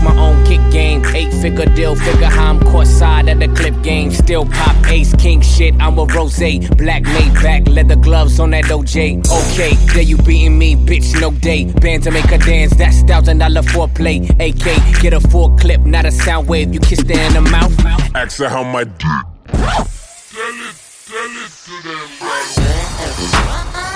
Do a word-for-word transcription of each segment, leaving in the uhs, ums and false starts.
my own kick game. Eight figure deal, figure how I'm caught side at the clip game. Still pop ace, king shit, I'm a rose. Black made back, leather gloves on that O J. Okay, there you beating me, bitch, no day. Band to make her dance, that's thousand dollar foreplay. A K, get a full clip, not a sound wave. You kiss her in the mouth. Ask her how my dick. Tell it, tell it to them, bro.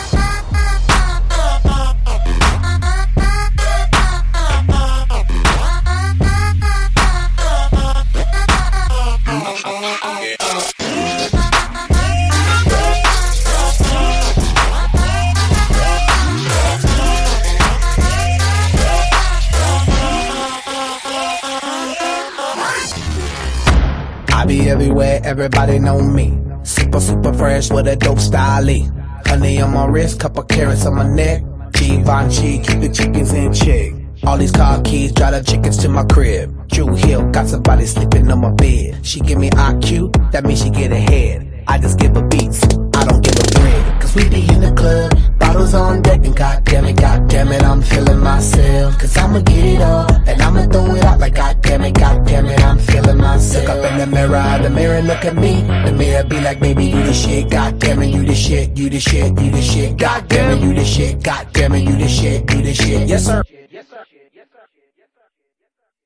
I be everywhere, everybody know me. Super, super fresh with a dope style. Honey on my wrist, couple carrots on my neck. Givenchy, keep the chickens in check. All these car keys, drive the chickens to my crib. Drew Hill, got somebody sleeping on my bed. She give me I Q, that means she get ahead. I just give her beats, I don't give her bread. Cause we be in the club, bottles on deck, and goddamn it, goddamn it, I'm feeling myself. Cause I'ma get it all, and I'ma throw it out like goddamn it, goddamn it, I'm feeling myself. Look up in the mirror, the mirror look at me. The mirror be like, baby, you the shit, goddamn it, you the shit, you the shit, you the shit, goddamn it, you the shit, goddamn it, you the shit, you the shit, yes sir.